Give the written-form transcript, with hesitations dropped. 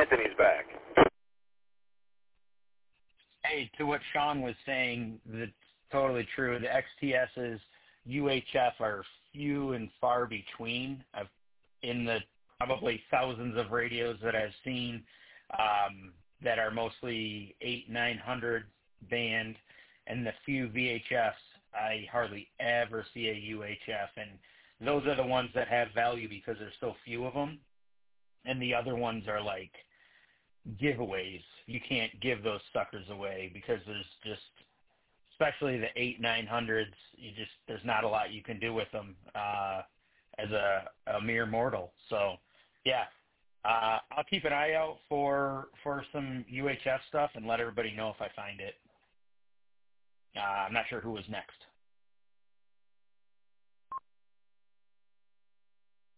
Anthony's back. Hey, to what Sean was saying, that's totally true. The XTS's UHF are few and far between. In the probably thousands of radios that I've seen that are mostly 800-900 band, and the few VHFs, I hardly ever see a UHF, and those are the ones that have value because there's so few of them, and the other ones are like giveaways. You can't give those suckers away because there's just, especially the 800-900s, there's not a lot you can do with them as a mere mortal. So, yeah, I'll keep an eye out for some UHF stuff and let everybody know if I find it. I'm not sure who was next.